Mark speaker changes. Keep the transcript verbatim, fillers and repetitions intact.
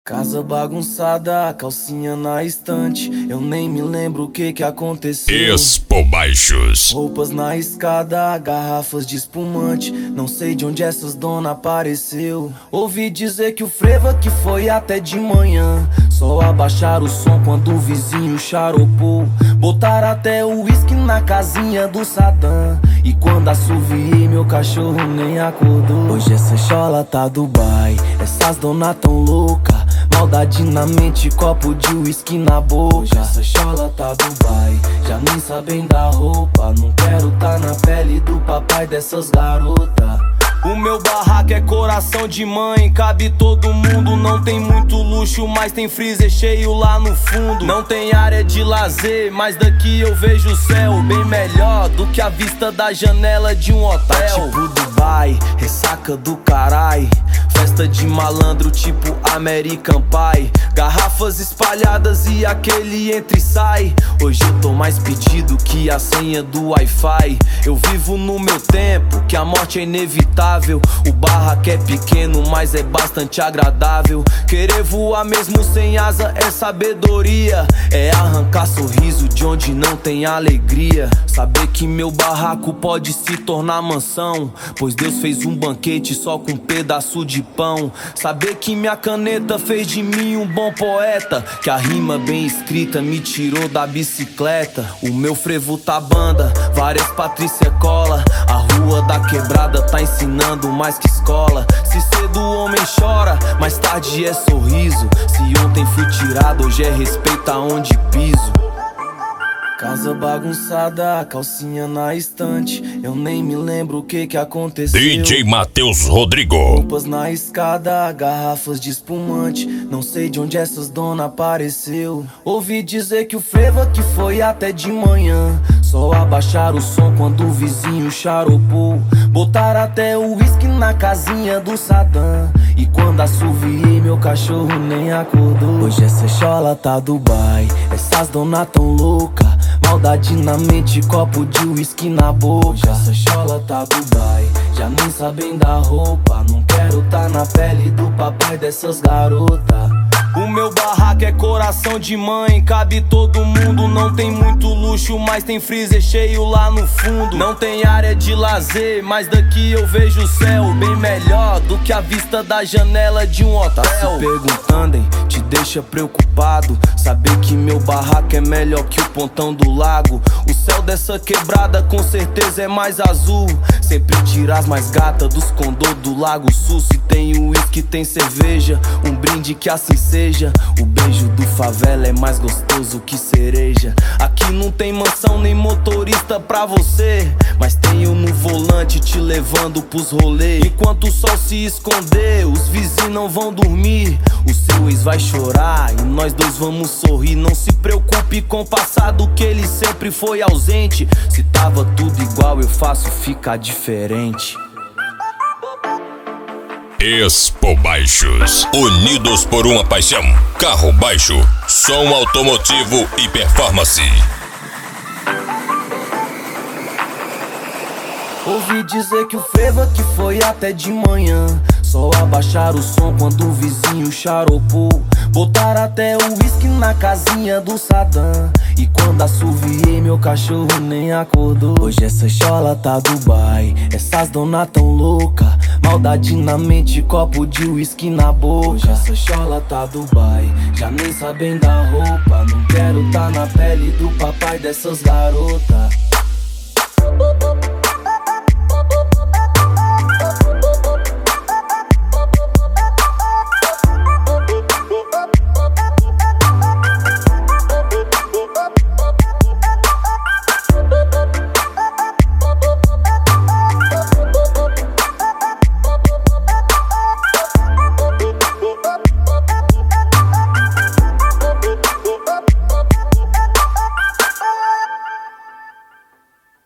Speaker 1: Casa bagunçada, calcinha na estante. Eu nem me lembro o que que aconteceu.
Speaker 2: Expo Baixos.
Speaker 1: Roupas na escada, garrafas de espumante. Não sei de onde essas dona apareceu. Ouvi dizer que o frevo que foi até de manhã. Só abaixar o som quando o vizinho charopou. Botar até o uísque na casinha do Saddam. E quando assoviei, meu cachorro nem acordou. Hoje essa chola tá Dubai. Essas dona tão louca. Maldade na mente, copo de uísque na boca. Hoje essa chola tá Dubai. Já nem sabem da roupa. Não quero tá na pele do papai dessas garotas. O meu barraco é coração de mãe, cabe todo mundo. Não tem muito luxo, mas tem freezer cheio lá no fundo. Não tem área de lazer, mas daqui eu vejo o céu bem melhor do que a vista da janela de um hotel. Tá tipo Dubai, ressaca do carai. Festa de malandro tipo American Pie. Garrafas espalhadas e aquele entra e sai. Hoje eu tô mais pedido que a senha do Wi-Fi. Eu vivo no meu tempo, que a morte é inevitável. O barraco é pequeno, mas é bastante agradável. Querer voar mesmo sem asa é sabedoria. É arrancar sorriso de onde não tem alegria. Saber que meu barraco pode se tornar mansão, pois Deus fez um banquete só com um pedaço de pão. Saber que minha caneta fez de mim um bom poeta, que a rima bem escrita me tirou da bicicleta. O meu frevo tá banda, várias Patrícia cola. A rua da quebrada tá ensinando mais que escola. Se cedo o homem chora, mais tarde é sorriso. Se ontem fui tirado, hoje é respeito aonde piso. Casa bagunçada, calcinha na estante. Eu nem me lembro o que que aconteceu.
Speaker 2: D J Matheus Rodrigo.
Speaker 1: Roupas na escada, garrafas de espumante. Não sei de onde essas dona apareceu. Ouvi dizer que o frevo que foi até de manhã. Só abaixar o som quando o vizinho charopou. Botar até o uísque na casinha do Saddam. E quando assoviei, meu cachorro nem acordou. Hoje essa chola tá Dubai. Essas dona tão louca. Maldade na mente, copo de uísque na boca. Hoje essa chola tá Dubai. Já nem sabem da roupa. Não quero tá na pele do papai dessas garotas. O meu barraco é coração de mãe, cabe todo mundo. Não tem muito luxo, mas tem freezer cheio lá no fundo. Não tem área de lazer, mas daqui eu vejo o céu bem melhor do que a vista da janela de um hotel. Tá se perguntando, hein? Te deixa preocupado saber que meu barraco é melhor que o pontão do lago. O céu dessa quebrada com certeza é mais azul. Sempre tira as mais gatas dos condô do Lago Sul. Se tem uísque, tem cerveja, um brinde que assim seja. O beijo do favela é mais gostoso que cereja. Aqui não tem mansão nem motorista pra você, mas tenho no volante te levando pros rolês. Enquanto o sol se esconder, os vizinhos não vão dormir. O seu ex vai chorar e nós dois vamos sorrir. Não se preocupe com o passado, que ele sempre foi ausente. Se tava tudo igual, eu faço ficar diferente.
Speaker 2: Expo Baixos. Unidos por uma paixão. Carro baixo, som automotivo e performance.
Speaker 1: Ouvi dizer que o frevo que foi até de manhã. Só abaixar o som quando o vizinho charopou. Botar até o uísque na casinha do Saddam. E quando assoviei, meu cachorro nem acordou. Hoje essa chola tá Dubai. Essas dona tão louca. Maldade na mente, copo de uísque na boca. Hoje essa chola tá Dubai. Já nem sabem da roupa. Não quero tá na pele do papai dessas garotas.